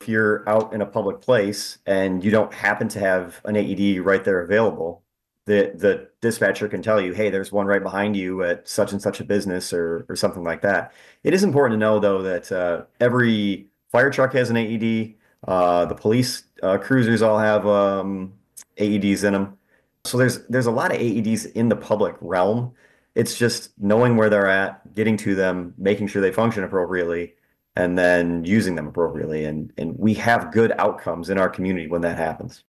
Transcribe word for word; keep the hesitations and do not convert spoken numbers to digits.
if you're out in a public place and you don't happen to have an A E D right there available, the the dispatcher can tell you, hey, there's one right behind you at such and such a business or or something like that. It is important to know though that uh, every fire truck has an A E D. Uh, the police uh, cruisers all have um, A E Ds in them. So there's there's a lot of A E Ds in the public realm. It's just knowing where they're at, getting to them, making sure they function appropriately, and then using them appropriately. And and we have good outcomes in our community when that happens.